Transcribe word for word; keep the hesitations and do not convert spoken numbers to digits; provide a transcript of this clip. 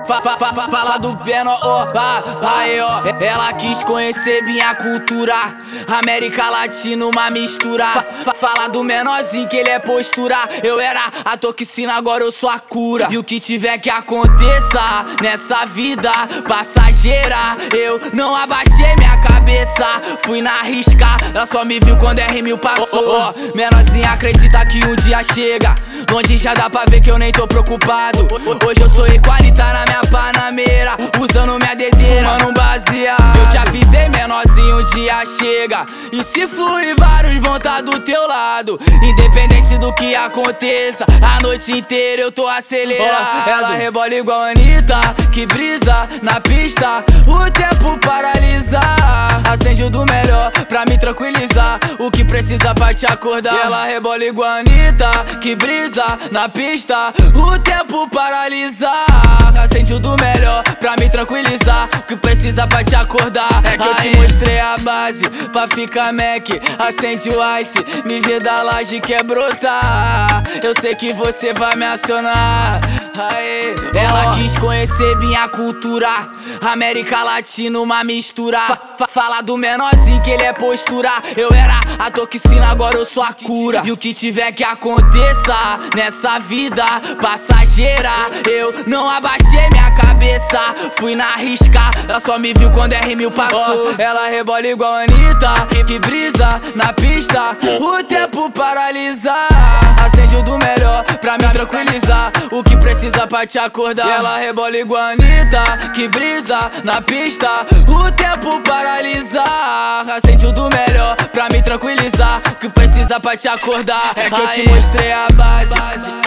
Fa, fa, fa, fa, fala do Peno, ó, oh, aí ó. Ela quis conhecer minha cultura, América Latina, uma mistura. Fa, fa, fala do menorzinho que ele é postura. Eu era a toxina, agora eu sou a cura. E o que tiver que aconteça nessa vida passageira, eu não abaixei minha cabeça, fui na risca. Ela só me viu quando R mil passou. Oh, oh. Menorzinha acredita que um dia chega, longe já dá pra ver que eu nem tô preocupado. Hoje eu sou equalita na minha panameira, usando minha dedeira, fumando um baseado. Eu te avisei, menorzinho, um dia chega. E se fluir, vários vão tá do teu lado. Independente do que aconteça, a noite inteira eu tô acelerado. Ela rebola igual a Anitta, que brisa na pista, o tempo paralisar. Acende o do melhor pra me tranquilizar, o que precisa pra te acordar. Ela rebola igual a Anitta, que brisa na pista, o tempo paralisar. Acende o do melhor pra me tranquilizar, o que precisa pra te acordar. É que eu te mostrei a base pra ficar Mac. Acende o ice, me vê da laje quer brotar. Eu sei que você vai me acionar. Aê. Ela quis conhecer minha cultura, América Latina, uma mistura. Fa, fa, fala do menorzinho que ele é postura. Eu era a toxina, agora eu sou a cura. E o que tiver que aconteça nessa vida passageira, eu não abaixei minha cabeça, fui na risca. Ela só me viu quando R mil passou. Oh, ela rebola igual a Anitta, que brisa na pista, o tempo paralisar. Acende o do melhor pra me tranquilizar, o que precisa pra te acordar. Ela rebola igual a Anitta, que brisa na pista, o tempo paralisar. Acende o do melhor pra me tranquilizar, o que precisa pra te acordar. É que eu te mostrei a base